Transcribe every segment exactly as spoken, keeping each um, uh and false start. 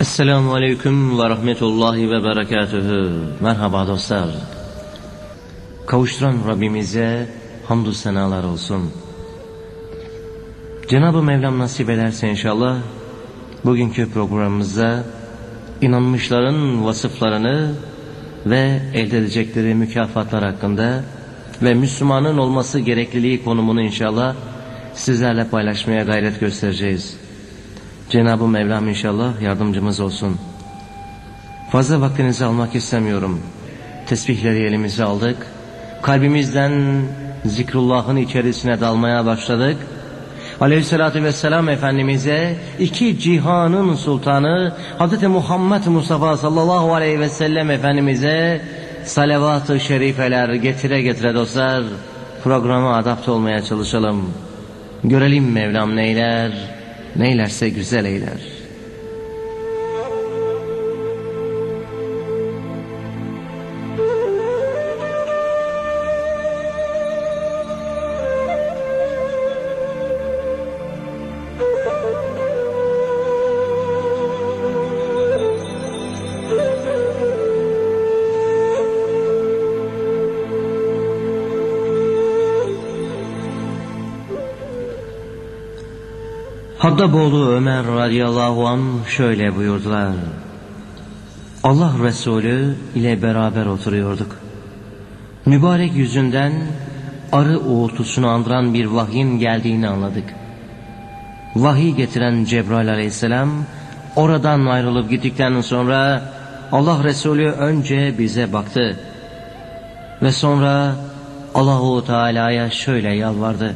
Esselamu Aleyküm ve Rahmetullahi ve Berekatühü. Merhaba dostlar. Kavuşturan Rabbimize hamdü senalar olsun. Cenab-ı Mevlam nasip ederse inşallah bugünkü programımızda inanmışların vasıflarını ve elde edecekleri mükafatlar hakkında ve Müslümanın olması gerekliliği konumunu inşallah sizlerle paylaşmaya gayret göstereceğiz. Cenab-ı Mevlam inşallah yardımcımız olsun. Fazla vaktinizi almak istemiyorum. Tesbihleri elimize aldık. Kalbimizden zikrullahın içerisine dalmaya başladık. Aleyhissalatü vesselam Efendimiz'e iki cihanın sultanı Hazreti Muhammed Mustafa sallallahu aleyhi ve sellem Efendimiz'e salavat-ı şerifeler getire getire dostlar programa adapte olmaya çalışalım. Görelim Mevlam neyler, neylerse güzel eyler. Haddaboğlu Ömer radıyallahu anh şöyle buyurdular. Allah Resulü ile beraber oturuyorduk. Mübarek yüzünden arı uğultusunu andıran bir vahyin geldiğini anladık. Vahiy getiren Cebrail aleyhisselam oradan ayrılıp gittikten sonra Allah Resulü önce bize baktı ve sonra Allahu Teala'ya şöyle yalvardı.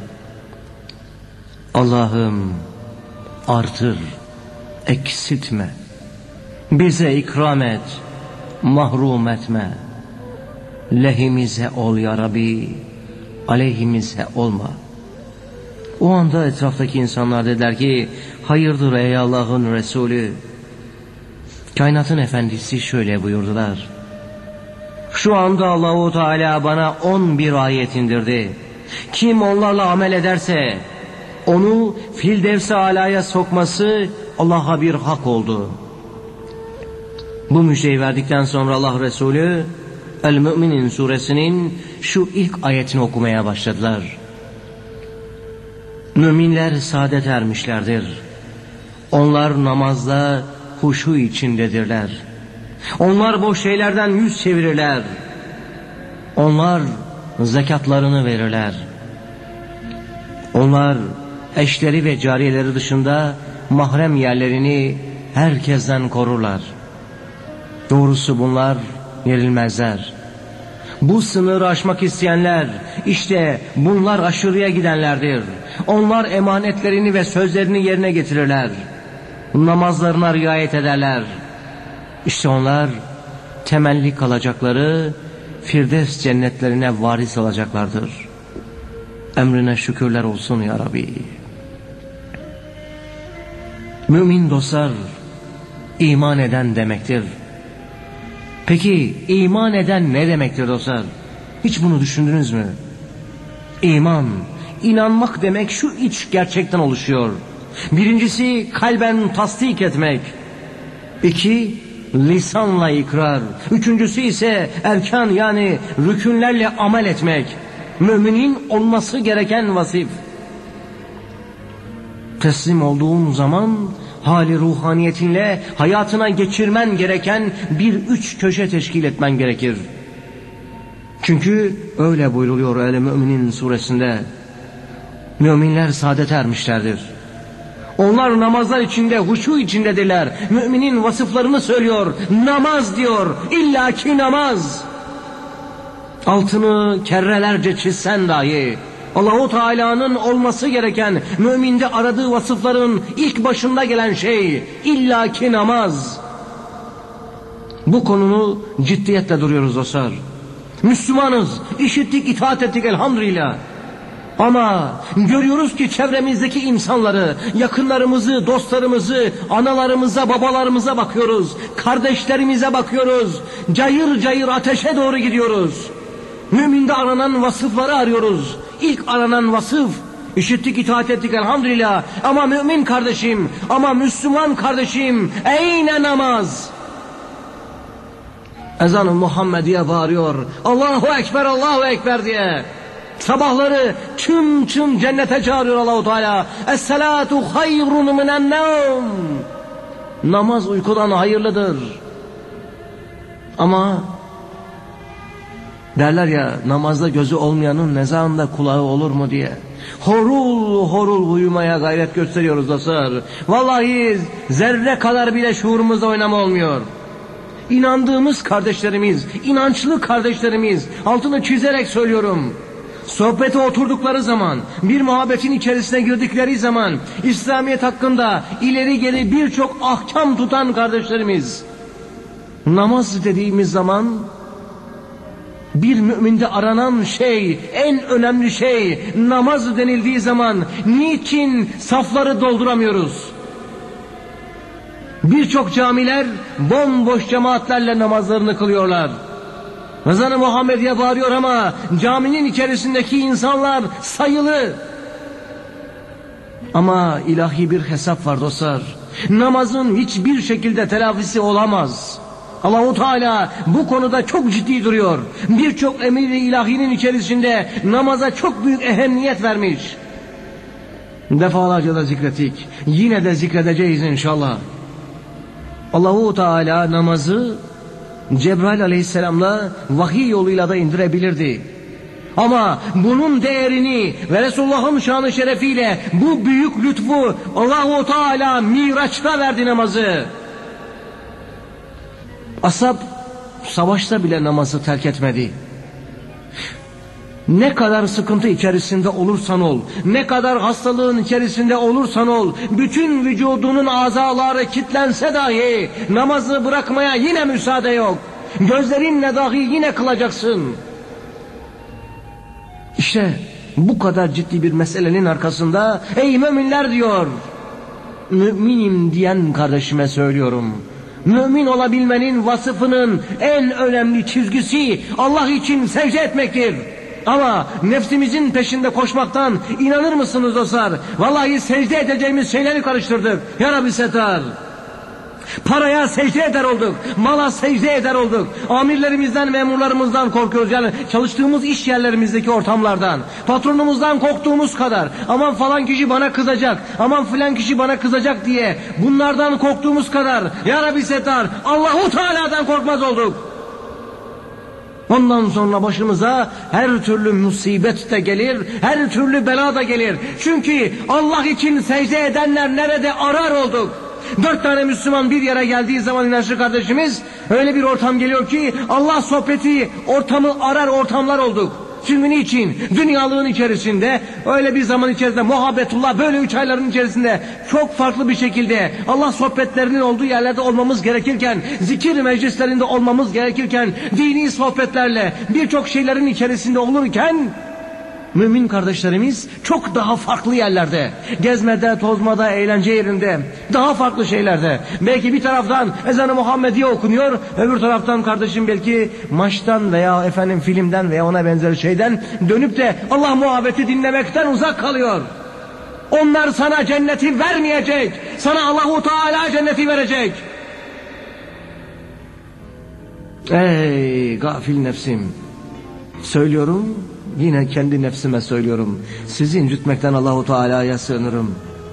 Allah'ım artır, eksiltme, bize ikram et, mahrum etme, lehimize ol ya Rabbi, aleyhimize olma. O anda etraftaki insanlar dediler ki, hayırdır ey Allah'ın Resulü. Kainatın efendisi şöyle buyurdular. Şu anda Allahu Teala bana on bir ayet indirdi. Kim onlarla amel ederse onu Firdevs-i Ala'ya sokması Allah'a bir hak oldu. Bu müjdeyi verdikten sonra Allah Resulü El-Mü'minin suresinin şu ilk ayetini okumaya başladılar. Müminler saadet ermişlerdir. Onlar namazda huşu içindedirler. Onlar boş şeylerden yüz çevirirler. Onlar zekatlarını verirler. Onlar eşleri ve cariyeleri dışında mahrem yerlerini herkesten korurlar. Doğrusu bunlar yenilmezler. Bu sınırı aşmak isteyenler işte bunlar aşırıya gidenlerdir. Onlar emanetlerini ve sözlerini yerine getirirler. Namazlarına riayet ederler. İşte onlar temelli kalacakları Firdevs cennetlerine varis olacaklardır. Emrine şükürler olsun ya Rabbi. Mümin dostlar, iman eden demektir. Peki iman eden ne demektir dostlar? Hiç bunu düşündünüz mü? İman, inanmak demek şu iç gerçekten oluşuyor. Birincisi kalben tasdik etmek. İki, lisanla ikrar. Üçüncüsü ise erkan yani rükünlerle amel etmek. Müminin olması gereken vasıf. Teslim olduğun zaman hali ruhaniyetinle hayatına geçirmen gereken bir üç köşe teşkil etmen gerekir. Çünkü öyle buyruluyor El-Mü'minin suresinde. Müminler saadet ermişlerdir. Onlar namazlar içinde, huşu içindedirler. Müminin vasıflarını söylüyor. Namaz diyor. İllaki namaz. Altını kerrelerce çizsen dahi Allahu Teala'nın olması gereken müminde aradığı vasıfların ilk başında gelen şey illaki namaz. Bu konunu ciddiyetle duruyoruz dostlar. Müslümanız, işittik, itaat ettik elhamdülillah. Ama görüyoruz ki çevremizdeki insanları, yakınlarımızı, dostlarımızı, analarımıza, babalarımıza bakıyoruz. Kardeşlerimize bakıyoruz. Cayır cayır ateşe doğru gidiyoruz. Müminde aranan vasıfları arıyoruz. İlk aranan vasıf İşittik, itaat ettik elhamdülillah. Ama mümin kardeşim, ama Müslüman kardeşim, eyne namaz? Ezan-ı Muhammediye bağırıyor. Allahu Ekber, Allahu Ekber diye. Sabahları çın çın cennete çağırıyor Allahu Teala. Es-salatu hayrun minen nevm. Namaz uykudan hayırlıdır. Ama derler ya, namazda gözü olmayanın nezarında kulağı olur mu diye. Horul horul uyumaya gayret gösteriyoruz dostlar. Vallahi zerre kadar bile şuurumuzda oynama olmuyor. İnandığımız kardeşlerimiz, inançlı kardeşlerimiz, altını çizerek söylüyorum, sohbete oturdukları zaman, bir muhabbetin içerisine girdikleri zaman, İslamiyet hakkında ileri geri birçok ahkam tutan kardeşlerimiz, namaz dediğimiz zaman, bir müminde aranan şey, en önemli şey, namaz denildiği zaman, niçin safları dolduramıyoruz? Birçok camiler bomboş cemaatlerle namazlarını kılıyorlar. Ezan-ı Muhammediye bağırıyor ama caminin içerisindeki insanlar sayılı. Ama ilahi bir hesap var dostlar. Namazın hiçbir şekilde telafisi olamaz. Allah-u Teala bu konuda çok ciddi duruyor. Birçok emir-i ilahinin içerisinde namaza çok büyük ehemmiyet vermiş. Defalarca da zikrettik. Yine de zikredeceğiz inşallah. Allah-u Teala namazı Cebrail aleyhisselamla vahiy yoluyla da indirebilirdi. Ama bunun değerini ve Resulullah'ın şanı şerefiyle bu büyük lütfu Allah-u Teala Miraç'ta verdi namazı. Ashab savaşta bile namazı terk etmedi. Ne kadar sıkıntı içerisinde olursan ol, ne kadar hastalığın içerisinde olursan ol, bütün vücudunun azaları kitlense dahi namazı bırakmaya yine müsaade yok. Gözlerinle dahi yine kılacaksın. İşte bu kadar ciddi bir meselenin arkasında ey müminler diyor, müminim diyen kardeşime söylüyorum. Mümin olabilmenin vasıfının en önemli çizgisi Allah için secde etmektir. Ama nefsimizin peşinde koşmaktan inanır mısınız dostlar? Vallahi secde edeceğimiz şeyleri karıştırdık. Ya Rabbi setar. Paraya secde eder olduk. Mala secde eder olduk. Amirlerimizden, memurlarımızdan korkuyoruz. Yani çalıştığımız iş yerlerimizdeki ortamlardan. Patronumuzdan korktuğumuz kadar. Aman falan kişi bana kızacak. Aman filan kişi bana kızacak diye. Bunlardan korktuğumuz kadar. Ya Rabbi setar. Allahu Teala'dan korkmaz olduk. Ondan sonra başımıza her türlü musibet de gelir, her türlü bela da gelir. Çünkü Allah için secde edenler nerede arar olduk. Dört tane Müslüman bir yere geldiği zaman inançlı kardeşimiz, öyle bir ortam geliyor ki Allah sohbeti ortamı arar ortamlar olduk. Çünkü niçin? Dünyalığın içerisinde, öyle bir zaman içerisinde, muhabbetullah, böyle üç ayların içerisinde çok farklı bir şekilde Allah sohbetlerinin olduğu yerlerde olmamız gerekirken, zikir meclislerinde olmamız gerekirken, dini sohbetlerle birçok şeylerin içerisinde olurken, mümin kardeşlerimiz çok daha farklı yerlerde, gezmede, tozmada, eğlence yerinde, daha farklı şeylerde. Belki bir taraftan ezan-ı Muhammediye okunuyor, öbür taraftan kardeşim belki maçtan veya efendim filmden veya ona benzer şeyden dönüp de Allah muhabbeti dinlemekten uzak kalıyor. Onlar sana cenneti vermeyecek, sana Allah-u Teala cenneti verecek. Ey gafil nefsim, söylüyorum, yine kendi nefsime söylüyorum. Sizi incitmekten Allahu Teala'ya sığınırım.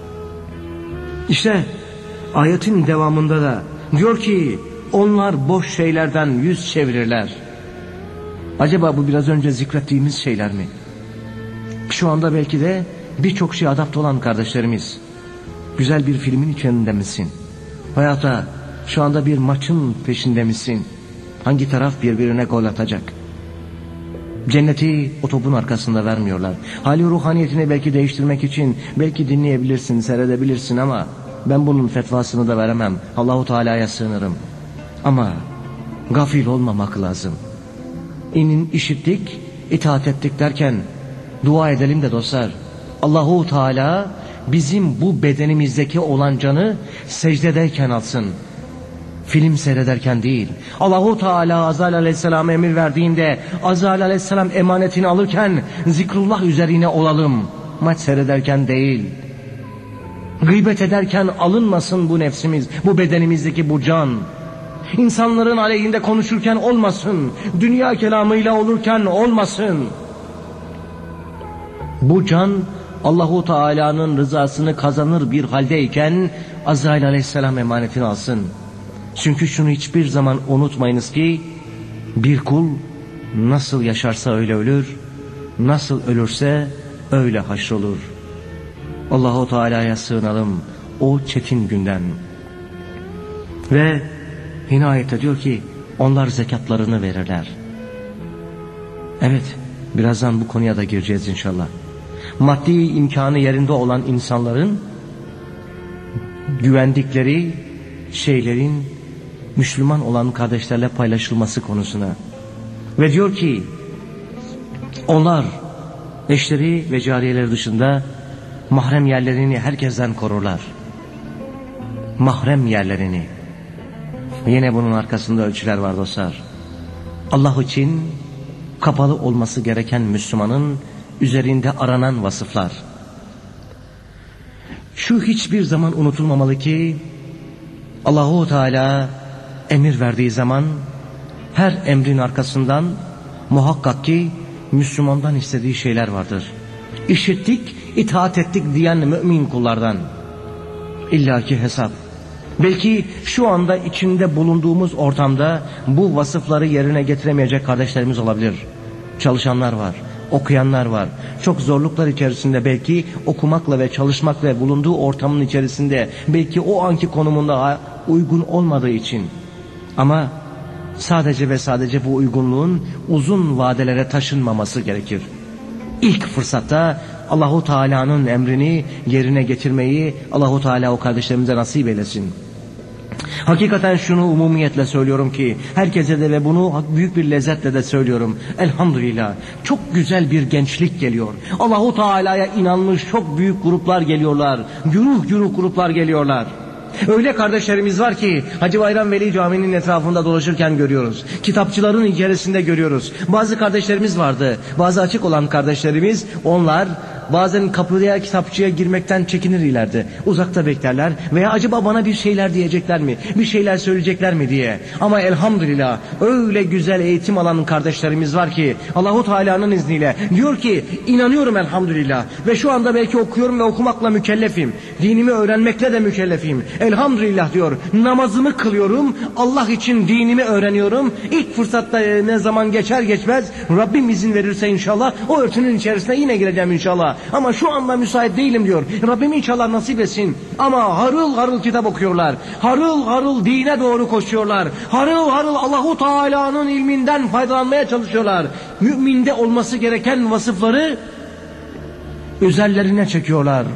İşte ayetin devamında da diyor ki onlar boş şeylerden yüz çevirirler. Acaba bu biraz önce zikrettiğimiz şeyler mi? Şu anda belki de birçok şey adapte olan kardeşlerimiz. Güzel bir filmin içinde misin? Hayata şu anda bir maçın peşinde misin? Hangi taraf birbirine gol atacak? Cenneti o topun arkasında vermiyorlar. Hali ruhaniyetini belki değiştirmek için belki dinleyebilirsin, seyredebilirsin ama ben bunun fetvasını da veremem. Allahu Teala'ya sığınırım. Ama gafil olmamak lazım. İnin işittik, itaat ettik derken dua edelim de dostlar. Allahu Teala bizim bu bedenimizdeki olan canı secdedeyken alsın. Film seyrederken değil. Allahu Teala Azrail Aleyhisselam'a emir verdiğinde Azrail Aleyhisselam emanetini alırken zikrullah üzerine olalım. maç seyrederken değil. Gıybet ederken alınmasın bu nefsimiz, bu bedenimizdeki bu can. İnsanların aleyhinde konuşurken olmasın, dünya kelamıyla olurken olmasın. Bu can Allahu Teala'nın rızasını kazanır bir haldeyken Azrail Aleyhisselam emanetini alsın. Çünkü şunu hiçbir zaman unutmayınız ki bir kul nasıl yaşarsa öyle ölür, nasıl ölürse öyle haşrolur. Allahu Teala'ya sığınalım o çetin günden. Ve yine ayette diyor ki onlar zekatlarını verirler. Evet, birazdan bu konuya da gireceğiz inşallah. Maddi imkanı yerinde olan insanların güvendikleri şeylerin Müslüman olan kardeşlerle paylaşılması konusuna. Ve diyor ki onlar eşleri ve cariyeleri dışında mahrem yerlerini herkesten korurlar. Mahrem yerlerini. Yine bunun arkasında ölçüler var dostlar. Allah için kapalı olması gereken Müslümanın üzerinde aranan vasıflar. Şu hiçbir zaman unutulmamalı ki Allahu Teala emir verdiği zaman her emrin arkasından muhakkak ki Müslümandan istediği şeyler vardır. İşittik, itaat ettik diyen mümin kullardan illaki hesap. Belki şu anda içinde bulunduğumuz ortamda bu vasıfları yerine getiremeyecek kardeşlerimiz olabilir. Çalışanlar var, okuyanlar var. Çok zorluklar içerisinde belki okumakla ve çalışmakla ve bulunduğu ortamın içerisinde belki o anki konumunda uygun olmadığı için. Ama sadece ve sadece bu uygunluğun uzun vadelere taşınmaması gerekir. İlk fırsatta Allahu Teala'nın emrini yerine getirmeyi Allahu Teala o kardeşlerimize nasip eylesin. Hakikaten şunu umumiyetle söylüyorum ki herkese de ve bunu büyük bir lezzetle de söylüyorum. Elhamdülillah çok güzel bir gençlik geliyor. Allahu Teala'ya inanmış çok büyük gruplar geliyorlar. Güruh güruh gruplar geliyorlar. Öyle kardeşlerimiz var ki Hacı Bayram Veli Camii'nin etrafında dolaşırken görüyoruz. Kitapçıların içerisinde görüyoruz. Bazı kardeşlerimiz vardı. Bazı açık olan kardeşlerimiz, onlar bazen kapıya kitapçıya girmekten çekinirlerdi. Uzakta beklerler veya acaba bana bir şeyler diyecekler mi? Bir şeyler söyleyecekler mi diye. Ama elhamdülillah öyle güzel eğitim alan kardeşlerimiz var ki Allahu Teala'nın izniyle diyor ki inanıyorum elhamdülillah ve şu anda belki okuyorum ve okumakla mükellefim. Dinimi öğrenmekle de mükellefim. Elhamdülillah diyor. Namazımı kılıyorum. Allah için dinimi öğreniyorum. İlk fırsatta ne zaman geçer geçmez Rabbim izin verirse inşallah o örtünün içerisine yine gireceğim inşallah. Ama şu anda müsait değilim diyor. Rabbim inşallah nasip etsin. Ama harıl harıl kitap okuyorlar. Harıl harıl dine doğru koşuyorlar. Harıl harıl Allahu Teala'nın ilminden faydalanmaya çalışıyorlar. Müminde olması gereken vasıfları üzerlerine çekiyorlar.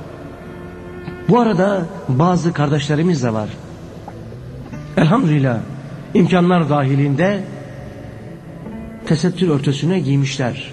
Bu arada bazı kardeşlerimiz de var. Elhamdülillah imkanlar dahilinde tesettür örtüsüne giymişler.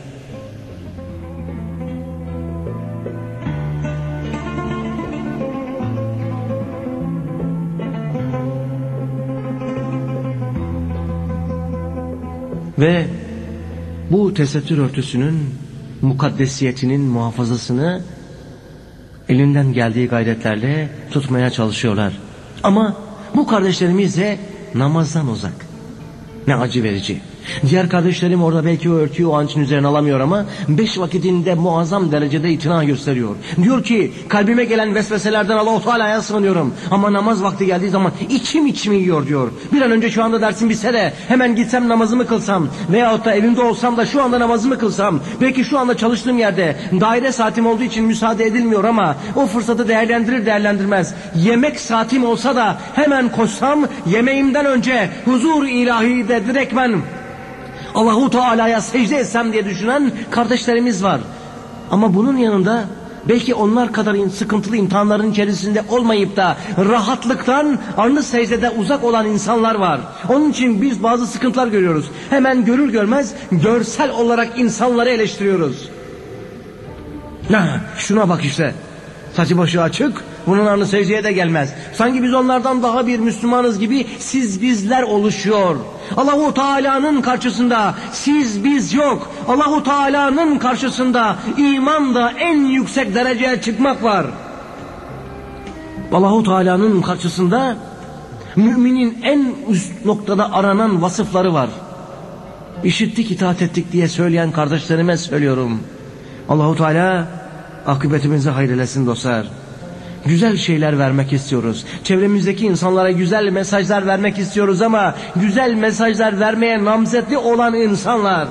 Ve bu tesettür örtüsünün mukaddesiyetinin muhafazasını elinden geldiği gayretlerle tutmaya çalışıyorlar. Ama bu kardeşlerimiz de namazdan uzak. Ne acı verici. Diğer kardeşlerim orada belki o örtüyü o an için üzerine alamıyor ama beş vakitinde muazzam derecede itina gösteriyor. Diyor ki kalbime gelen vesveselerden Allah-u Teala'ya sığınıyorum. Ama namaz vakti geldiği zaman içim içimi yiyor diyor. Bir an önce şu anda dersim bitse de hemen gitsem namazımı kılsam veyahut da evimde olsam da şu anda namazımı kılsam. Belki şu anda çalıştığım yerde daire saatim olduğu için müsaade edilmiyor ama o fırsatı değerlendirir değerlendirmez. Yemek saatim olsa da hemen koşsam yemeğimden önce huzur ilahi de direktmen Allahu Teala'ya secde etsem diye düşünen kardeşlerimiz var. Ama bunun yanında belki onlar kadar sıkıntılı imtihanların içerisinde olmayıp da rahatlıktan arnı secdede uzak olan insanlar var. Onun için biz bazı sıkıntılar görüyoruz. Hemen görür görmez görsel olarak insanları eleştiriyoruz. Ha, şuna bak işte. Saçı başı açık, Bunun anı secdeye de gelmez. Sanki biz onlardan daha bir Müslümanız gibi siz bizler oluşuyor. Allahu Teala'nın karşısında siz biz yok. Allahu Teala'nın karşısında imanda en yüksek dereceye çıkmak var. Allahu Teala'nın karşısında müminin en üst noktada aranan vasıfları var. İşittik, itaat ettik diye söyleyen kardeşlerime söylüyorum. Allahu Teala akıbetimizi hayrelesin dostlar. Güzel şeyler vermek istiyoruz. Çevremizdeki insanlara güzel mesajlar vermek istiyoruz ama güzel mesajlar vermeye namzetli olan insanlar,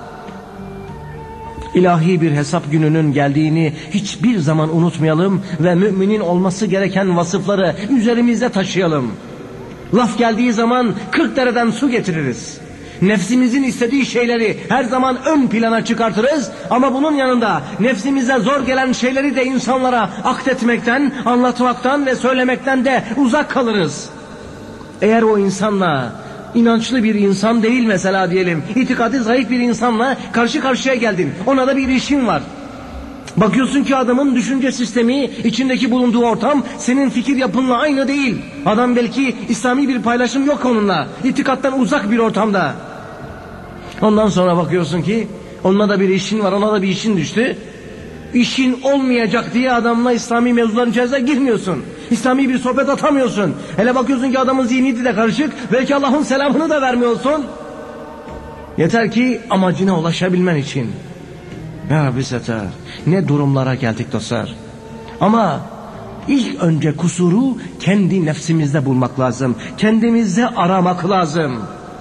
ilahi bir hesap gününün geldiğini hiçbir zaman unutmayalım ve müminin olması gereken vasıfları üzerimizde taşıyalım. Laf geldiği zaman kırk dereden su getiririz. Nefsimizin istediği şeyleri her zaman ön plana çıkartırız ama bunun yanında nefsimize zor gelen şeyleri de insanlara akletmekten, anlatmaktan ve söylemekten de uzak kalırız. Eğer o insanla, inançlı bir insan değil mesela diyelim, itikadı zayıf bir insanla karşı karşıya geldin, ona da bir işin var. Bakıyorsun ki adamın düşünce sistemi, içindeki bulunduğu ortam senin fikir yapınla aynı değil. Adam belki İslami bir paylaşım yok onunla, itikattan uzak bir ortamda. Ondan sonra bakıyorsun ki onunla da bir işin var, ona da bir işin düştü. İşin olmayacak diye adamla İslami mevzuların içerisine girmiyorsun. İslami bir sohbet atamıyorsun. Hele bakıyorsun ki adamın zihniyeti de karışık, belki Allah'ın selamını da vermiyorsun. Yeter ki amacına ulaşabilmen için. Ya Rabbi seter, ne durumlara geldik dostlar. Ama ilk önce kusuru kendi nefsimizde bulmak lazım. Kendimizde aramak lazım.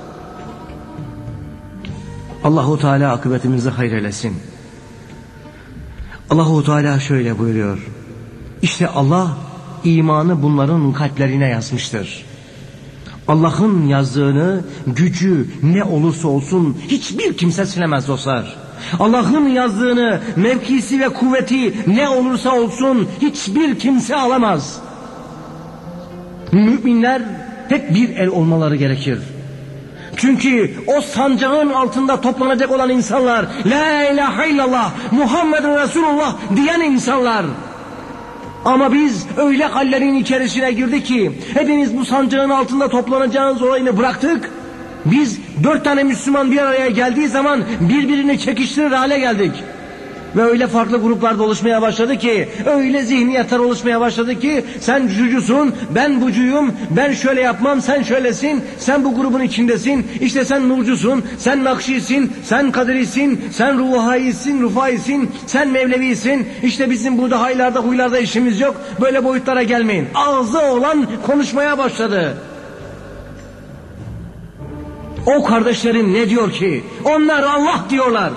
Allahu Teala akıbetimizi hayrelesin. Allahu Teala şöyle buyuruyor. İşte Allah imanı bunların kalplerine yazmıştır. Allah'ın yazdığını gücü ne olursa olsun hiçbir kimse silemez dostlar. Allah'ın yazdığını mevkisi ve kuvveti ne olursa olsun hiçbir kimse alamaz. Müminler tek bir el olmaları gerekir. Çünkü o sancağın altında toplanacak olan insanlar, La ilahe illallah Muhammedun Resulullah diyen insanlar. Ama biz öyle hallerin içerisine girdik ki hepimiz bu sancağın altında toplanacağınız olayını bıraktık. Biz dört tane Müslüman bir araya geldiği zaman birbirini çekiştirir hale geldik. Ve öyle farklı gruplarda oluşmaya başladı ki, öyle zihniyetler oluşmaya başladı ki, sen şucusun, ben bucuyum, ben şöyle yapmam, sen şöylesin, sen bu grubun içindesin, işte sen nurcusun, sen nakşisin, sen kadirisin, sen ruhaisin, rufaisin, sen mevlevisin, işte bizim burada haylarda huylarda işimiz yok, böyle boyutlara gelmeyin. Ağzı olan konuşmaya başladı. O kardeşlerim ne diyor ki? Onlar Allah diyorlar.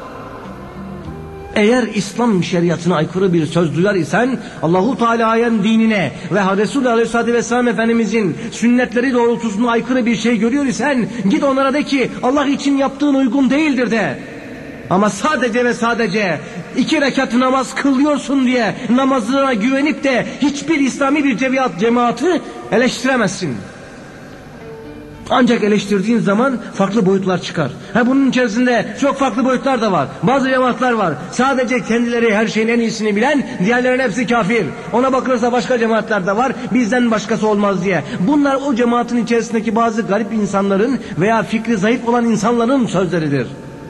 Eğer İslam şeriatına aykırı bir söz duyar isen Allahu Teala'nın dinine ve Resulü Aleyhisselatü Vesselam Efendimizin sünnetleri doğrultusunda aykırı bir şey görüyor isen git onlara de ki Allah için yaptığın uygun değildir de. Ama sadece ve sadece iki rekat namaz kılıyorsun diye namazına güvenip de hiçbir İslami bir cemaat, cemaati eleştiremezsin. Ancak eleştirdiğin zaman farklı boyutlar çıkar. Ha, bunun içerisinde çok farklı boyutlar da var. Bazı cemaatler var. Sadece kendileri her şeyin en iyisini bilen, diğerlerin hepsi kafir. Ona bakılırsa başka cemaatler de var. Bizden başkası olmaz diye. Bunlar o cemaatin içerisindeki bazı garip insanların veya fikri zayıf olan insanların sözleridir.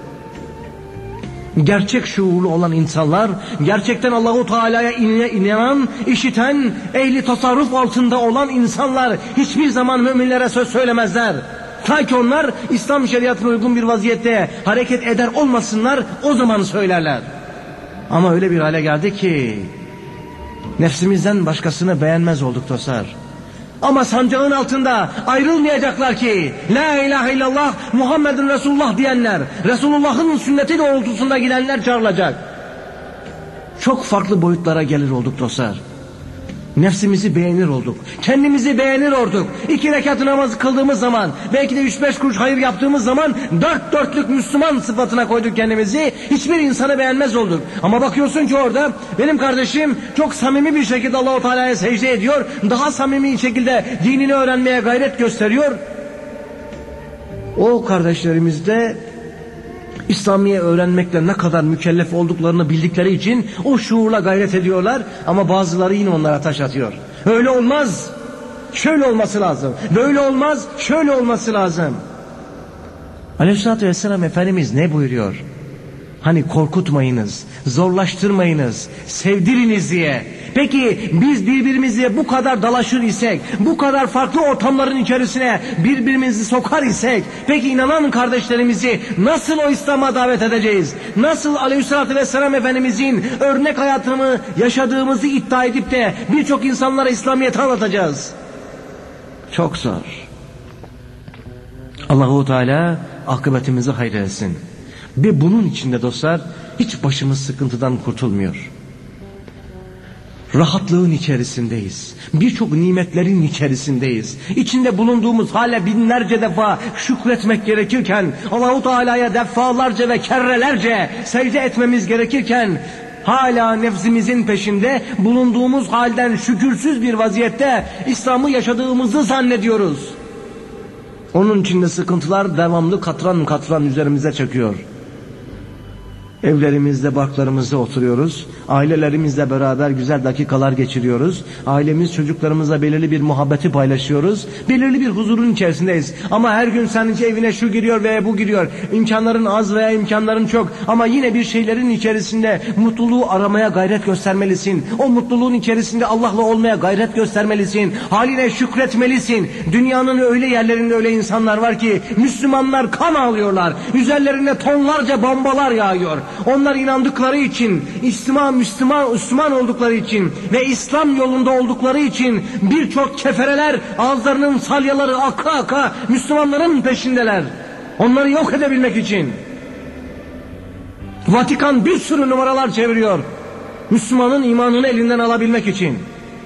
Gerçek şuurlu olan insanlar, gerçekten Allahu Teala'ya inanan, işiten, ehli tasarruf altında olan insanlar hiçbir zaman müminlere söz söylemezler. Ta ki onlar İslam şeriatına uygun bir vaziyette hareket eder olmasınlar, o zaman söylerler. Ama öyle bir hale geldi ki nefsimizden başkasını beğenmez olduk dostlar. Ama sancağın altında ayrılmayacaklar ki La ilahe illallah Muhammedun Resulullah diyenler, Resulullah'ın sünneti doğrultusunda gidenler çağrılacak. Çok farklı boyutlara gelir olduk dostlar. Nefsimizi beğenir olduk. Kendimizi beğenir olduk. İki rekat namazı kıldığımız zaman, belki de üç beş kuruş hayır yaptığımız zaman dört dörtlük Müslüman sıfatına koyduk kendimizi. Hiçbir insanı beğenmez olduk. Ama bakıyorsun ki orada benim kardeşim çok samimi bir şekilde Allah-u Teala'ya secde ediyor. Daha samimi şekilde dinini öğrenmeye gayret gösteriyor. O kardeşlerimizde İslamiye öğrenmekle ne kadar mükellef olduklarını bildikleri için o şuurla gayret ediyorlar ama bazıları yine onlara taş atıyor. Öyle olmaz, şöyle olması lazım, böyle olmaz, şöyle olması lazım. Aleyhisselatü Vesselam Efendimiz ne buyuruyor? Hani korkutmayınız, zorlaştırmayınız, sevdiriniz diye. Peki biz birbirimize bu kadar dalaşır isek, bu kadar farklı ortamların içerisine birbirimizi sokar isek, peki inanan kardeşlerimizi nasıl o İslam'a davet edeceğiz? Nasıl Aleyhisselatü Vesselam Efendimizin örnek hayatını yaşadığımızı iddia edip de birçok insanlara İslamiyet'i anlatacağız? Çok zor. Allahu Teala akıbetimizi hayretsin. Ve bunun içinde dostlar hiç başımız sıkıntıdan kurtulmuyor. Rahatlığın içerisindeyiz. Birçok nimetlerin içerisindeyiz. İçinde bulunduğumuz hale binlerce defa şükretmek gerekirken, Allahu Teala'ya defalarca ve kerrelerce secde etmemiz gerekirken, hala nefsimizin peşinde bulunduğumuz halden şükürsüz bir vaziyette İslam'ı yaşadığımızı zannediyoruz. Onun içinde sıkıntılar devamlı katran katran üzerimize çöküyor. Evlerimizde, barklarımızda oturuyoruz. Ailelerimizle beraber güzel dakikalar geçiriyoruz. Ailemiz, çocuklarımızla belirli bir muhabbeti paylaşıyoruz. Belirli bir huzurun içerisindeyiz. Ama her gün senin evine şu giriyor veya bu giriyor. İmkanların az veya imkanların çok. Ama yine bir şeylerin içerisinde mutluluğu aramaya gayret göstermelisin. O mutluluğun içerisinde Allah'la olmaya gayret göstermelisin. Haline şükretmelisin. Dünyanın öyle yerlerinde öyle insanlar var ki Müslümanlar kan ağlıyorlar. Üzerlerine tonlarca bombalar yağıyor. Onlar inandıkları için, İslam, Müslüman, Müslüman oldukları için ve İslam yolunda oldukları için birçok kefereler ağızlarının salyaları aka aka Müslümanların peşindeler. Onları yok edebilmek için. Vatikan bir sürü numaralar çeviriyor. Müslümanın imanını elinden alabilmek için.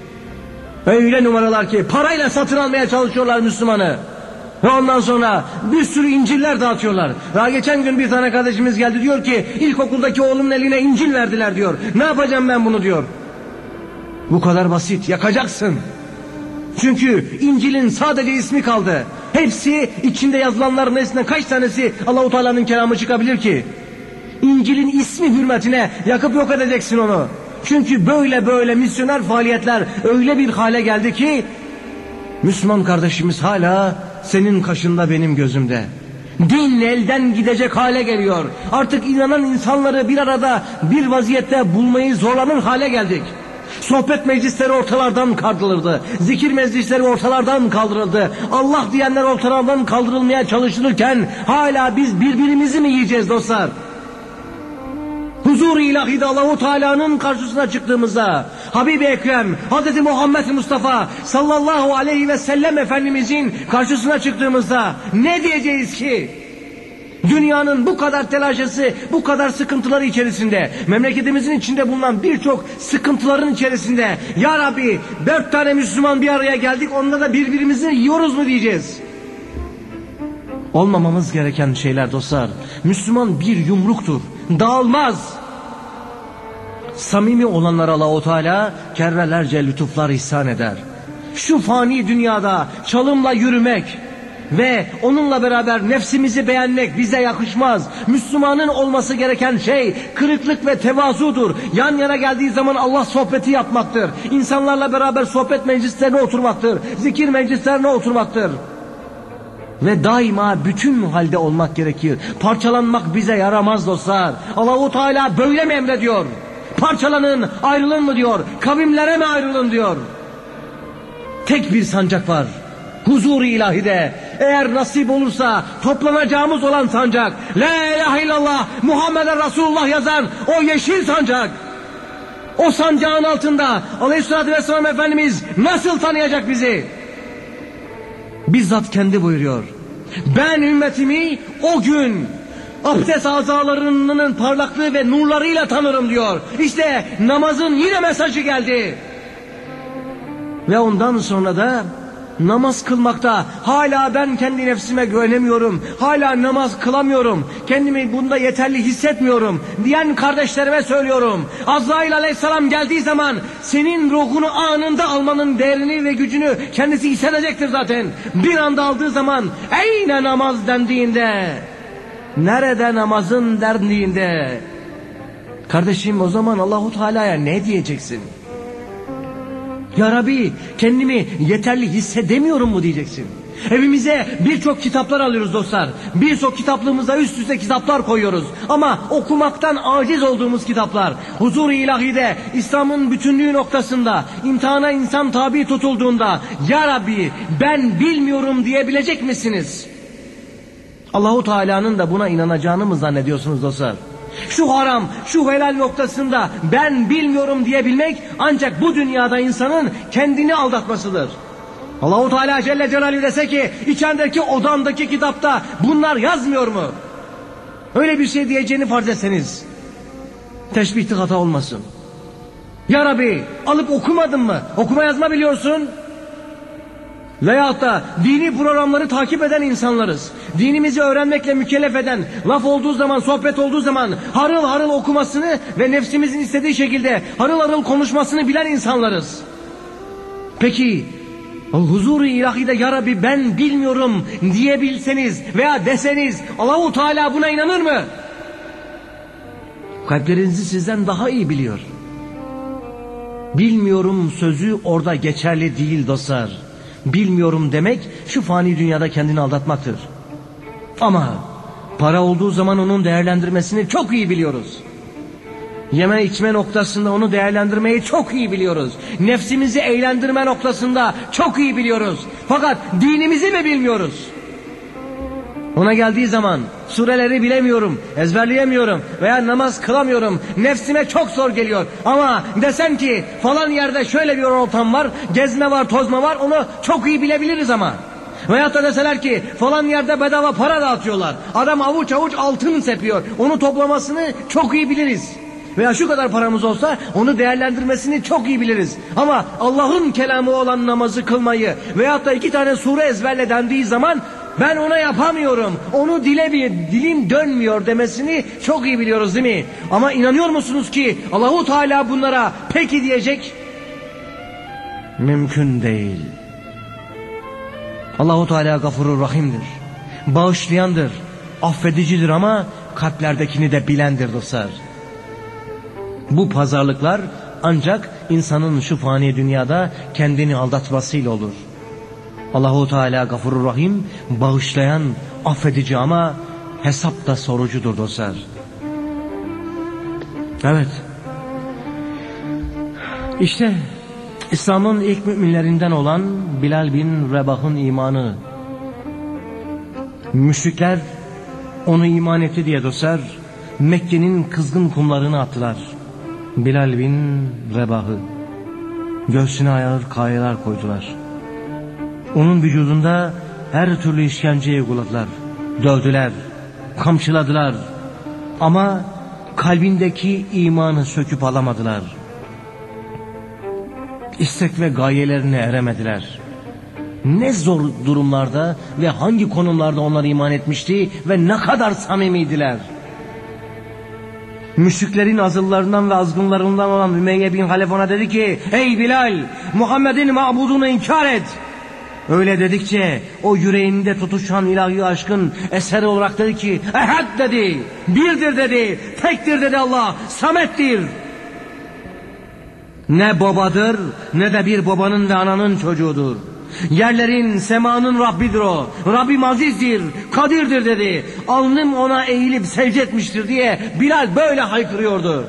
Öyle numaralar ki parayla satın almaya çalışıyorlar Müslümanı. Ve ondan sonra bir sürü İncil'ler dağıtıyorlar. Daha geçen gün bir tane kardeşimiz geldi, diyor ki ilkokuldaki oğlumun eline İncil verdiler diyor. Ne yapacağım ben bunu diyor. Bu kadar basit, yakacaksın. Çünkü İncil'in sadece ismi kaldı. Hepsi içinde yazılanların nesne kaç tanesi Allah-u Teala'nın kelamı çıkabilir ki? İncil'in ismi hürmetine yakıp yok edeceksin onu. Çünkü böyle böyle misyoner faaliyetler öyle bir hale geldi ki Müslüman kardeşimiz hala senin kaşında benim gözümde. Din elden gidecek hale geliyor. Artık inanan insanları bir arada bir vaziyette bulmayı zorlanır hale geldik. Sohbet meclisleri ortalardan kaldırıldı. Zikir meclisleri ortalardan kaldırıldı. Allah diyenler ortalardan kaldırılmaya çalışılırken hala biz birbirimizi mi yiyeceğiz dostlar? Huzur-u ilahide Allah-u Teala'nın karşısına çıktığımızda Habib-i Ekrem Hazreti Muhammed Mustafa sallallahu aleyhi ve sellem Efendimizin karşısına çıktığımızda ne diyeceğiz ki? Dünyanın bu kadar telaşesi, bu kadar sıkıntıları içerisinde, memleketimizin içinde bulunan birçok sıkıntıların içerisinde, Ya Rabbi dört tane Müslüman bir araya geldik, onunla da birbirimizi yiyoruz mu diyeceğiz? Olmamamız gereken şeyler dostlar. Müslüman bir yumruktur, dağılmaz. Samimi olanlara Allah-u Teala kerrelerce lütuflar ihsan eder. Şu fani dünyada çalımla yürümek ve onunla beraber nefsimizi beğenmek bize yakışmaz. Müslümanın olması gereken şey kırıklık ve tevazudur. Yan yana geldiği zaman Allah sohbeti yapmaktır. İnsanlarla beraber sohbet meclislerine oturmaktır. Zikir meclislerine oturmaktır. Ve daima bütün halde olmak gerekir. Parçalanmak bize yaramaz dostlar. Allah-u Teala böyle mi emrediyor? Parçalanın, ayrılın mı diyor? Kavimlere mi ayrılın diyor? Tek bir sancak var. Huzur-u ilahide. Eğer nasip olursa toplanacağımız olan sancak. La ilahe illallah Muhammeden Resulullah yazan o yeşil sancak. O sancağın altında Aleyhisselatü Vesselam Efendimiz nasıl tanıyacak bizi? Bizzat kendi buyuruyor. Ben ümmetimi o gün abdest azalarının parlaklığı ve nurlarıyla tanırım diyor. İşte namazın yine mesajı geldi. Ve ondan sonra da namaz kılmakta hala ben kendi nefsime güvenemiyorum. Hala namaz kılamıyorum. Kendimi bunda yeterli hissetmiyorum diyen kardeşlerime söylüyorum. Azrail aleyhisselam geldiği zaman senin ruhunu anında almanın değerini ve gücünü kendisi hissedecektir zaten. Bir anda aldığı zaman eyne namaz dendiğinde Nerede namazın derdiğinde? Kardeşim, o zaman Allahu Teala'ya ne diyeceksin? Ya Rabbi, kendimi yeterli hissedemiyorum mu diyeceksin? Evimize birçok kitaplar alıyoruz dostlar. Birçok kitaplığımıza üst üste kitaplar koyuyoruz. Ama okumaktan aciz olduğumuz kitaplar. Huzur-i ilahide, İslam'ın bütünlüğü noktasında, imtihana insan tabi tutulduğunda, Ya Rabbi ben bilmiyorum diyebilecek misiniz? Allahu Teala'nın da buna inanacağını mı zannediyorsunuz dostlar? Şu haram, şu helal noktasında ben bilmiyorum diyebilmek ancak bu dünyada insanın kendini aldatmasıdır. Allahu Teala Celle Celaluhu dese ki içindeki odamdaki kitapta bunlar yazmıyor mu? Öyle bir şey diyeceğini farz etseniz teşbihte hata olmasın. Ya Rabbi alıp okumadın mı? Okuma yazma biliyorsun. Veyahut da dini programları takip eden insanlarız. Dinimizi öğrenmekle mükellef eden, laf olduğu zaman, sohbet olduğu zaman harıl harıl okumasını ve nefsimizin istediği şekilde harıl harıl konuşmasını bilen insanlarız. Peki huzur-u ilahide Ya Rabbi ben bilmiyorum diyebilseniz veya deseniz Allahu Teala buna inanır mı? Kalplerinizi sizden daha iyi biliyor. Bilmiyorum sözü orada geçerli değil dostlar. Bilmiyorum demek şu fani dünyada kendini aldatmaktır. Ama para olduğu zaman onun değerlendirmesini çok iyi biliyoruz. Yeme içme noktasında onu değerlendirmeyi çok iyi biliyoruz. Nefsimizi eğlendirme noktasında çok iyi biliyoruz. Fakat dinimizi mi bilmiyoruz? Ona geldiği zaman sureleri bilemiyorum, ezberleyemiyorum veya namaz kılamıyorum. Nefsime çok zor geliyor. Ama desen ki falan yerde şöyle bir ortam var, gezme var, tozma var, onu çok iyi bilebiliriz ama. Veyahut da deseler ki falan yerde bedava para dağıtıyorlar. Adam avuç avuç altın sepiyor. Onu toplamasını çok iyi biliriz. Veya şu kadar paramız olsa onu değerlendirmesini çok iyi biliriz. Ama Allah'ın kelamı olan namazı kılmayı veyahut da iki tane sure ezberle dendiği zaman ben ona yapamıyorum, onu dile bir dilim dönmüyor demesini çok iyi biliyoruz değil mi? Ama inanıyor musunuz ki Allahu Teala bunlara peki diyecek? Mümkün değil. Allahu Teala Gafurur Rahim'dir. Bağışlayandır, affedicidir ama kalplerdekini de bilendir dostlar. Bu pazarlıklar ancak insanın şu fani dünyada kendini aldatmasıyla olur. Allahu Teala Gafurur Rahim, bağışlayan, affedici ama hesap da sorucudur dostlar. Evet. İşte İslam'ın ilk müminlerinden olan Bilal bin Rebah'ın imanı. Müşrikler onu iman etti diye dostlar Mekke'nin kızgın kumlarını attılar. Bilal bin Rebah'ı göğsüne ağır kayalar koydular. Onun vücudunda her türlü işkenceyi uyguladılar. Dövdüler, kamçıladılar. Ama kalbindeki imanı söküp alamadılar. İstek ve gayelerine eremediler. Ne zor durumlarda ve hangi konumlarda onlar iman etmişti ve ne kadar samimiydiler. Müşriklerin azıllarından ve azgınlarından olan Ümeyye bin Halef ona dedi ki ey Bilal, Muhammed'in mabudunu inkar et. Öyle dedikçe o yüreğinde tutuşan ilahi aşkın eseri olarak dedi ki ehad dedi, birdir dedi, tektir dedi Allah, samettir. Ne babadır ne de bir babanın ve ananın çocuğudur. Yerlerin, semanın Rabbidir o. Rabbim azizdir, kadirdir dedi. Alnım ona eğilip secde etmiştir diye Bilal böyle haykırıyordu.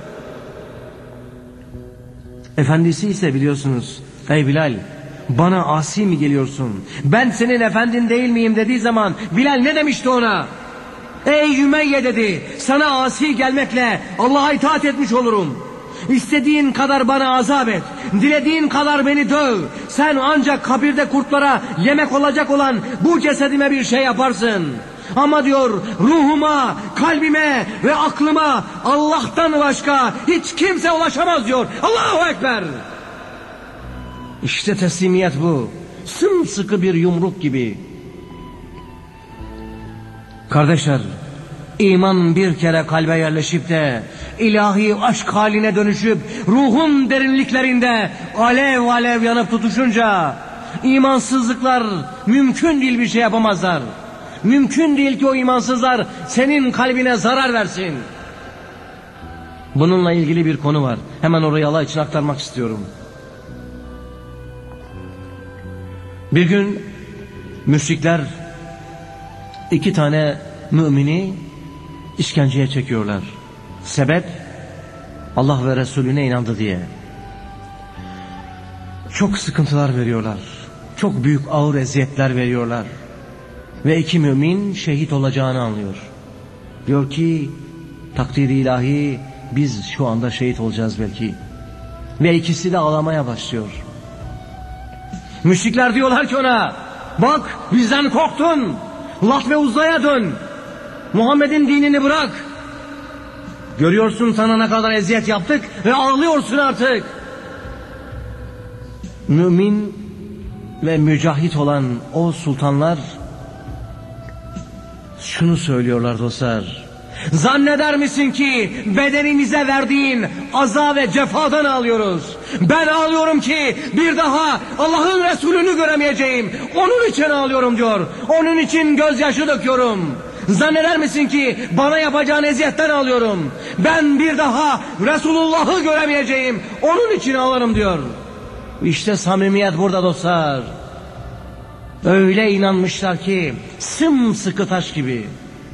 Efendisi ise biliyorsunuz, ey Bilal, bana asi mi geliyorsun? Ben senin efendin değil miyim dediği zaman Bilal ne demişti ona? Ey Ümeyye dedi, sana asi gelmekle Allah'a itaat etmiş olurum. İstediğin kadar bana azap et, dilediğin kadar beni döv. Sen ancak kabirde kurtlara yemek olacak olan bu cesedime bir şey yaparsın. Ama diyor ruhuma, kalbime ve aklıma Allah'tan başka hiç kimse ulaşamaz diyor. Allahu Ekber. İşte teslimiyet bu. Sımsıkı bir yumruk gibi. Kardeşler, İman bir kere kalbe yerleşip de ilahi aşk haline dönüşüp ruhun derinliklerinde alev alev yanıp tutuşunca imansızlıklar mümkün değil, bir şey yapamazlar. Mümkün değil ki o imansızlar senin kalbine zarar versin. Bununla ilgili bir konu var. Hemen orayı Allah için aktarmak istiyorum. Bir gün müşrikler iki tane mümini işkenceye çekiyorlar. Sebep Allah ve Resulüne inandı diye. Çok sıkıntılar veriyorlar. Çok büyük ağır eziyetler veriyorlar. Ve iki mümin şehit olacağını anlıyor. Diyor ki takdir-i ilahi biz şu anda şehit olacağız belki. Ve ikisi de ağlamaya başlıyor. Müşrikler diyorlar ki ona, bak bizden korktun, Lat ve Uzza'ya dön, Muhammed'in dinini bırak. Görüyorsun sana ne kadar eziyet yaptık ve ağlıyorsun artık. Mümin ve mücahit olan o sultanlar şunu söylüyorlar dostlar. Zanneder misin ki bedenimize verdiğin aza ve cefadan ağlıyoruz? Ben ağlıyorum ki bir daha Allah'ın Resulünü göremeyeceğim. Onun için ağlıyorum diyor. Onun için gözyaşı döküyorum. Zanneder misin ki bana yapacağın eziyetten ağlıyorum? Ben bir daha Resulullah'ı göremeyeceğim. Onun için ağlarım diyor. İşte samimiyet burada dostlar. Öyle inanmışlar ki sımsıkı taş gibi.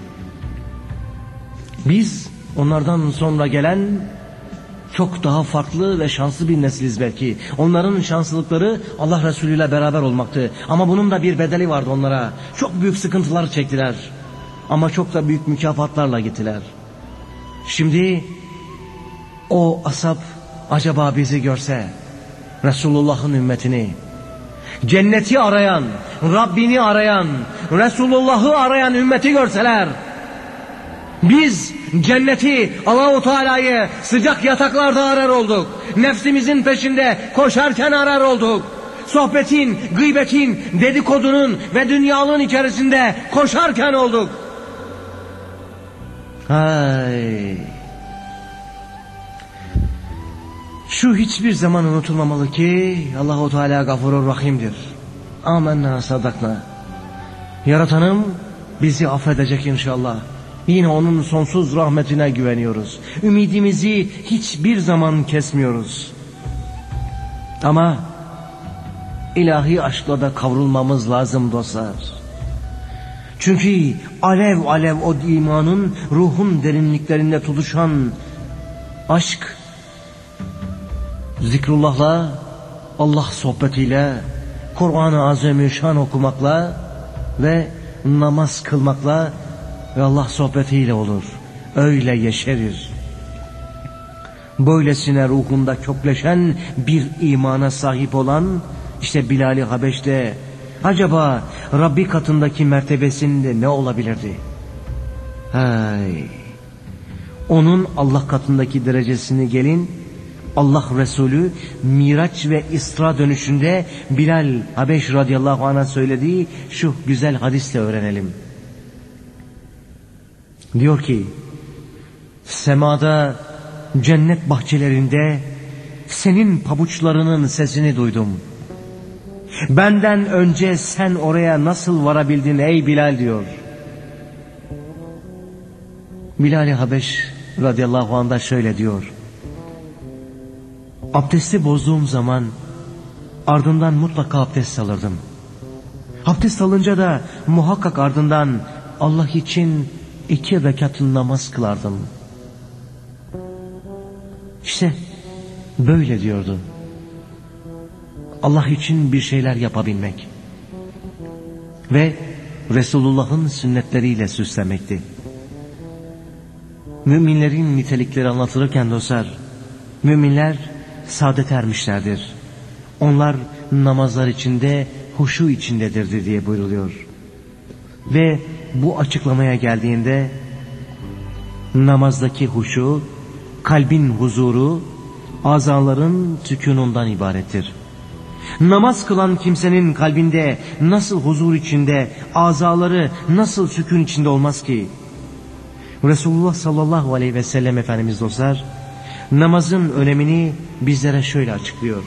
Biz onlardan sonra gelen çok daha farklı ve şanslı bir nesiliz belki. Onların şanslılıkları Allah Resulü ile beraber olmaktı. Ama bunun da bir bedeli vardı onlara. Çok büyük sıkıntılar çektiler. Ama çok da büyük mükafatlarla gittiler. Şimdi o ashab acaba bizi görse, Resulullah'ın ümmetini, cenneti arayan, Rabbini arayan, Resulullah'ı arayan ümmeti görseler, biz cenneti, Allahu Teala'yı sıcak yataklarda arar olduk. Nefsimizin peşinde koşarken arar olduk. Sohbetin, gıybetin, dedikodunun ve dünyanın içerisinde koşarken olduk. Hay. Şu hiçbir zaman unutulmamalı ki Allahu Teala Gafurur Rahim'dir. Amenna sadakna. Yaratanım bizi affedecek inşallah. Yine onun sonsuz rahmetine güveniyoruz. Ümidimizi hiçbir zaman kesmiyoruz. Ama ilahi aşkla da kavrulmamız lazım dostlar. Çünkü alev alev o imanın, ruhun derinliklerinde tutuşan aşk, zikrullahla, Allah sohbetiyle, Kur'an-ı Azimüşşan okumakla ve namaz kılmakla ve Allah sohbetiyle olur. Öyle yeşerir. Böylesine ruhunda kökleşen bir imana sahip olan işte Bilal-i Habeş'te acaba Rabbi katındaki mertebesinde ne olabilirdi? Hay. Onun Allah katındaki derecesini gelin Allah Resulü Miraç ve İsra dönüşünde Bilal Habeş radıyallahu anh'a söylediği şu güzel hadisle öğrenelim. Diyor ki, semada cennet bahçelerinde senin pabuçlarının sesini duydum. Benden önce sen oraya nasıl varabildin ey Bilal diyor. Bilal-i Habeş radıyallahu anh da şöyle diyor. Abdesti bozduğum zaman ardından mutlaka abdest alırdım. Abdest alınca da muhakkak ardından Allah için iki rekat namaz kılardım. İşte böyle diyordu. Allah için bir şeyler yapabilmek ve Resulullah'ın sünnetleriyle süslemekti. Müminlerin nitelikleri anlatılırken dostlar, müminler saadet ermişlerdir. Onlar namazlar içinde huşu içindedir diye buyruluyor. Ve bu açıklamaya geldiğinde namazdaki huşu, kalbin huzuru, azaların sükunundan ibarettir. Namaz kılan kimsenin kalbinde nasıl huzur içinde, azaları nasıl sükun içinde olmaz ki? Resulullah sallallahu aleyhi ve sellem Efendimiz dostlar, namazın önemini bizlere şöyle açıklıyor.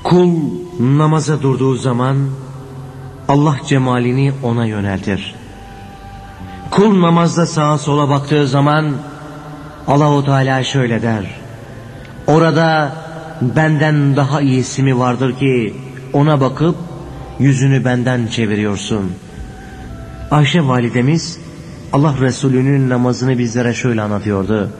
Kul namaza durduğu zaman Allah cemalini ona yöneltir. Kul namazda sağa sola baktığı zaman Allah-u Teala şöyle der: orada benden daha iyisi mi vardır ki ona bakıp yüzünü benden çeviriyorsun? Ayşe validemiz Allah Resulü'nün namazını bizlere şöyle anlatıyordu.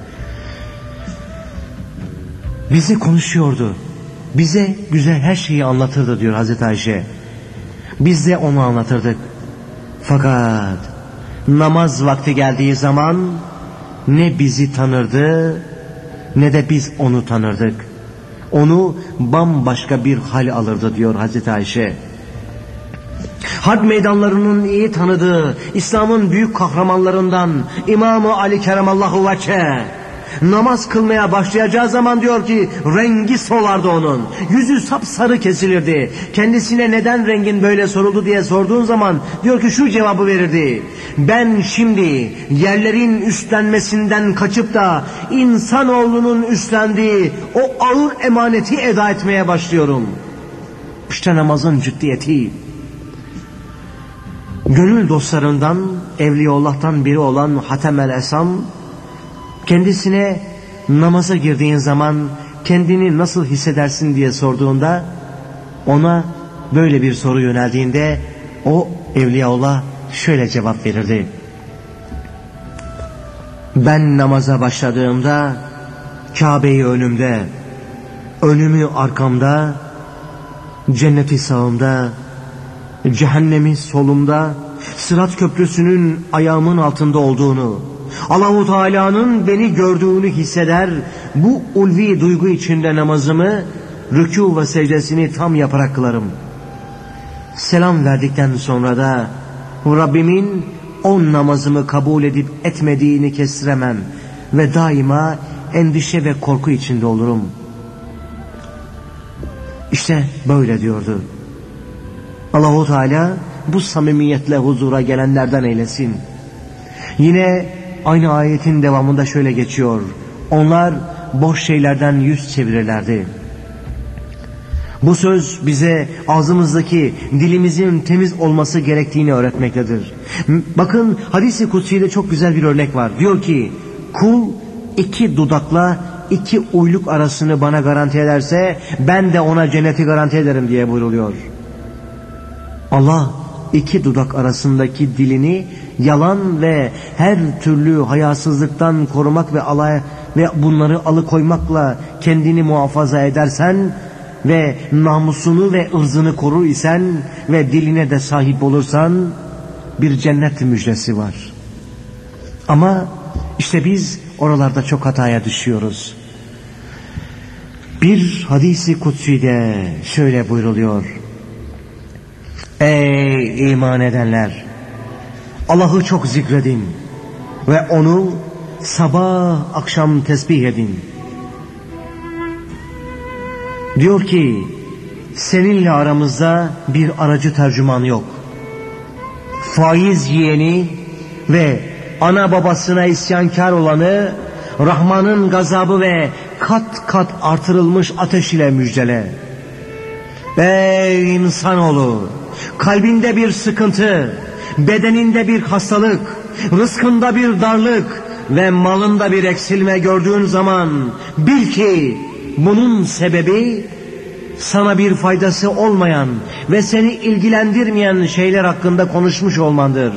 Bize konuşuyordu. Bize güzel her şeyi anlatırdı diyor Hazreti Ayşe. Biz de onu anlatırdık. Fakat namaz vakti geldiği zaman ne bizi tanırdı ne de biz onu tanırdık. Onu bambaşka bir hal alırdı diyor Hazreti Ayşe. Harp meydanlarının iyi tanıdığı İslam'ın büyük kahramanlarından İmam-ı Ali Keremallahu Vece namaz kılmaya başlayacağı zaman diyor ki rengi solardı onun. Yüzü sapsarı kesilirdi. Kendisine neden rengin böyle soruldu diye sorduğun zaman diyor ki şu cevabı verirdi: ben şimdi yerlerin üstlenmesinden kaçıp da insanoğlunun üstlendiği o ağır emaneti eda etmeye başlıyorum. İşte namazın ciddiyeti. Gönül dostlarından Evliyaullah'tan biri olan Hatem el-Esam kendisine namaza girdiğin zaman kendini nasıl hissedersin diye sorduğunda, ona böyle bir soru yöneldiğinde o Evliyaullah şöyle cevap verirdi: ben namaza başladığımda Kabe'yi önümde, önümü arkamda, cenneti sağımda, cehennemi solumda, Sırat köprüsünün ayağımın altında olduğunu, Allah-u Teala'nın beni gördüğünü hisseder, bu ulvi duygu içinde namazımı, rükû ve secdesini tam yaparak kılarım. Selam verdikten sonra da Rabbimin on namazımı kabul edip etmediğini kestiremem ve daima endişe ve korku içinde olurum. İşte böyle diyordu. Allah-u Teala bu samimiyetle huzura gelenlerden eylesin. Yine aynı ayetin devamında şöyle geçiyor: onlar boş şeylerden yüz çevirirlerdi. Bu söz bize ağzımızdaki, dilimizin temiz olması gerektiğini öğretmektedir. Bakın hadis-i kutsi'de çok güzel bir örnek var. Diyor ki kul iki dudakla iki uyluk arasını bana garanti ederse ben de ona cenneti garanti ederim diye buyruluyor. Allah iki dudak arasındaki dilini yalan ve her türlü hayasızlıktan korumak ve alay ve bunları alıkoymakla kendini muhafaza edersen ve namusunu ve ırzını korur isen ve diline de sahip olursan bir cennet müjdesi var. Ama işte biz oralarda çok hataya düşüyoruz. Bir hadisi kutsi'de şöyle buyruluyor: ey iman edenler, Allah'ı çok zikredin ve onu sabah akşam tesbih edin. Diyor ki seninle aramızda bir aracı tercüman yok. Faiz yiyeni ve ana babasına isyankar olanı Rahman'ın gazabı ve kat kat artırılmış ateş ile müjdele. Ey insanoğlu, kalbinde bir sıkıntı, bedeninde bir hastalık, rızkında bir darlık ve malında bir eksilme gördüğün zaman bil ki bunun sebebi sana bir faydası olmayan ve seni ilgilendirmeyen şeyler hakkında konuşmuş olmandır.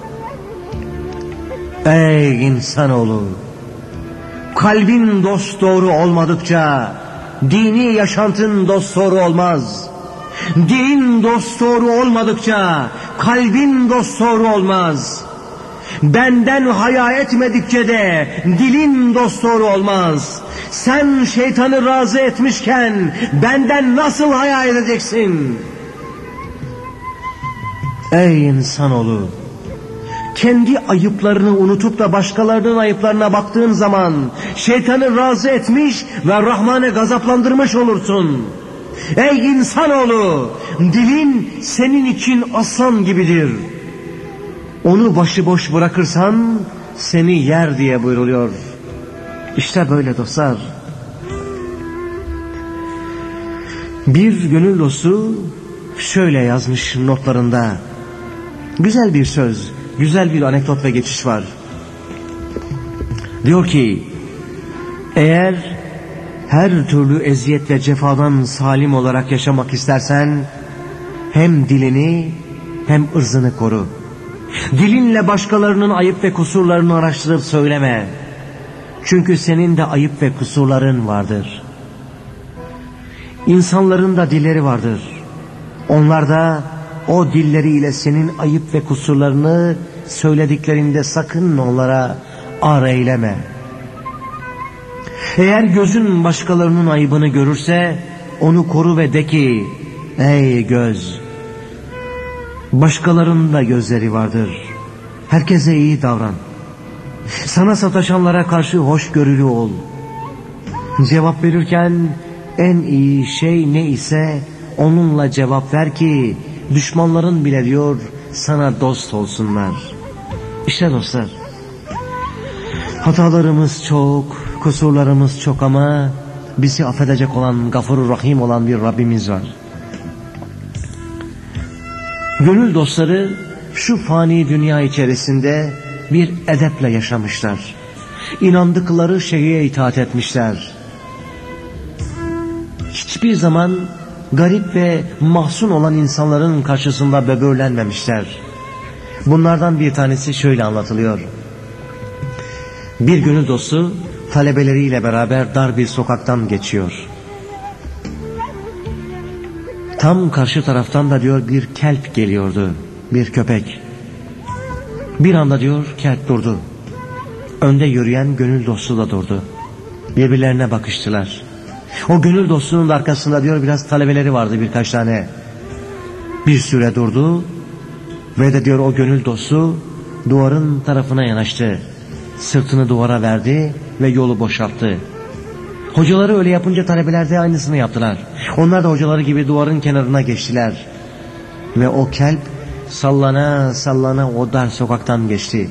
Ey insanoğlu, kalbin dosdoğru olmadıkça dini yaşantın dosdoğru olmaz. Din dosdoğru olmadıkça kalbin dosdoğru olmaz. Benden haya etmedikçe de dilin dosdoğru olmaz. Sen şeytanı razı etmişken benden nasıl haya edeceksin? Ey insanoğlu, kendi ayıplarını unutup da başkalarının ayıplarına baktığın zaman şeytanı razı etmiş ve Rahman'ı gazaplandırmış olursun. Ey insanoğlu, dilin senin için aslan gibidir. Onu başıboş bırakırsan seni yer diye buyruluyor. İşte böyle dostlar. Bir gönül dostu şöyle yazmış notlarında. Güzel bir söz, güzel bir anekdot ve geçiş var. Diyor ki, eğer her türlü eziyet ve cefadan salim olarak yaşamak istersen, hem dilini hem ırzını koru. Dilinle başkalarının ayıp ve kusurlarını araştırıp söyleme. Çünkü senin de ayıp ve kusurların vardır. İnsanların da dilleri vardır. Onlar da o dilleriyle senin ayıp ve kusurlarını söylediklerinde sakın onlara ar eyleme. Eğer gözün başkalarının ayıbını görürse onu koru ve de ki, ey göz, başkalarının da gözleri vardır. Herkese iyi davran. Sana sataşanlara karşı hoşgörülü ol. Cevap verirken en iyi şey ne ise onunla cevap ver ki düşmanların bile diyor sana dost olsunlar. İşte dostlar, hatalarımız çok, kusurlarımız çok ama bizi affedecek olan, Gafur Rahim olan bir Rabbimiz var. Gönül dostları şu fani dünya içerisinde bir edeple yaşamışlar. İnandıkları şeye itaat etmişler. Hiçbir zaman garip ve mahzun olan insanların karşısında böbürlenmemişler. Bunlardan bir tanesi şöyle anlatılıyor. Bir gönül dostu talebeleriyle beraber dar bir sokaktan geçiyor. Tam karşı taraftan da diyor bir kelp geliyordu, bir köpek. Bir anda diyor kelp durdu. Önde yürüyen gönül dostu da durdu. Birbirlerine bakıştılar. O gönül dostunun da arkasında diyor biraz talebeleri vardı, birkaç tane. Bir süre durdu ve de diyor o gönül dostu duvarın tarafına yanaştı. Sırtını duvara verdi ve yolu boşalttı. Hocaları öyle yapınca talebeler de aynısını yaptılar. Onlar da hocaları gibi duvarın kenarına geçtiler. Ve o kelp sallana sallana o dar sokaktan geçti.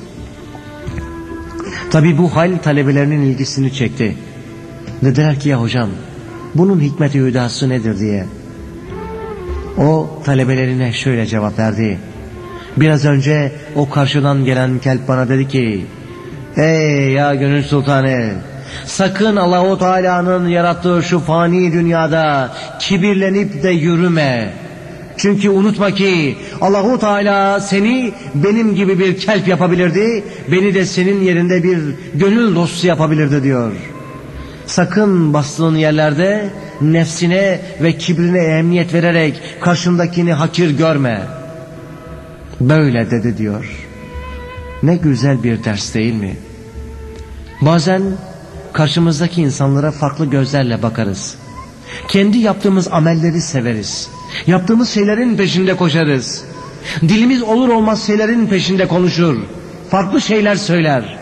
Tabi bu hal talebelerinin ilgisini çekti. Dediler ki ya hocam, bunun hikmeti hüdası nedir diye. O talebelerine şöyle cevap verdi. Biraz önce o karşıdan gelen kelp bana dedi ki, ey ya gönül sultanı, sakın Allahu Teala'nın yarattığı şu fani dünyada kibirlenip de yürüme. Çünkü unutma ki Allahu Teala seni benim gibi bir kelp yapabilirdi, beni de senin yerinde bir gönül dostu yapabilirdi diyor. Sakın bastığın yerlerde nefsine ve kibrine ehemmiyet vererek karşındakini hakir görme. Böyle dedi diyor. Ne güzel bir ders değil mi? Bazen karşımızdaki insanlara farklı gözlerle bakarız. Kendi yaptığımız amelleri severiz. Yaptığımız şeylerin peşinde koşarız. Dilimiz olur olmaz şeylerin peşinde konuşur. Farklı şeyler söyler.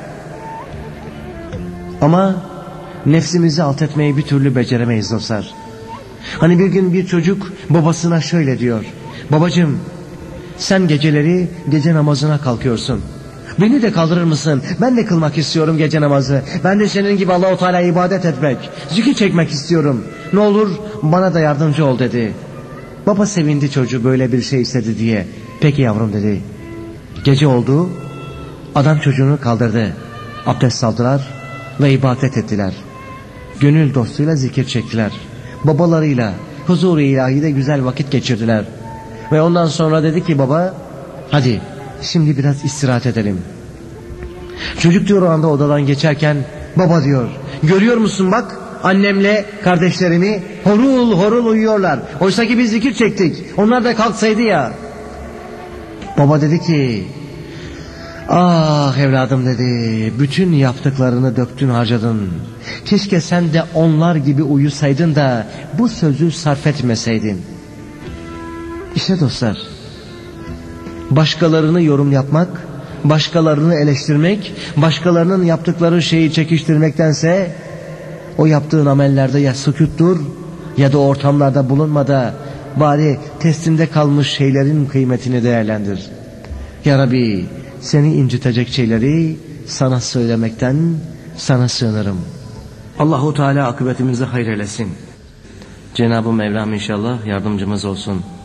Ama nefsimizi alt etmeyi bir türlü beceremeyiz dostlar. Hani bir gün bir çocuk babasına şöyle diyor. Babacığım, sen geceleri gece namazına kalkıyorsun. Beni de kaldırır mısın? Ben de kılmak istiyorum gece namazı. Ben de senin gibi Allah-u Teala'ya ibadet etmek, zikir çekmek istiyorum. Ne olur bana da yardımcı ol dedi. Baba sevindi çocuğu böyle bir şey istedi diye. Peki yavrum dedi. Gece oldu. Adam çocuğunu kaldırdı. Abdest aldılar ve ibadet ettiler. Gönül dostuyla zikir çektiler. Babalarıyla huzur-u ilahide güzel vakit geçirdiler. Ve ondan sonra dedi ki baba, hadi şimdi biraz istirahat edelim. Çocuk diyor o anda odadan geçerken, baba diyor, görüyor musun bak annemle kardeşlerimi horul horul uyuyorlar. Oysa ki biz zikir çektik. Onlar da kalksaydı ya. Baba dedi ki, ah evladım dedi, bütün yaptıklarını döktün harcadın. Keşke sen de onlar gibi uyusaydın da bu sözü sarf etmeseydin. İşte dostlar, başkalarını yorum yapmak, başkalarını eleştirmek, başkalarının yaptıkları şeyi çekiştirmektense o yaptığın amellerde ya sükuttur ya da ortamlarda bulunma da bari teslimde kalmış şeylerin kıymetini değerlendir. Ya Rabbi, seni incitecek şeyleri sana söylemekten sana sığınırım. Allahu Teala akıbetimizi hayır eylesin. Cenab-ı Mevlam inşallah yardımcımız olsun.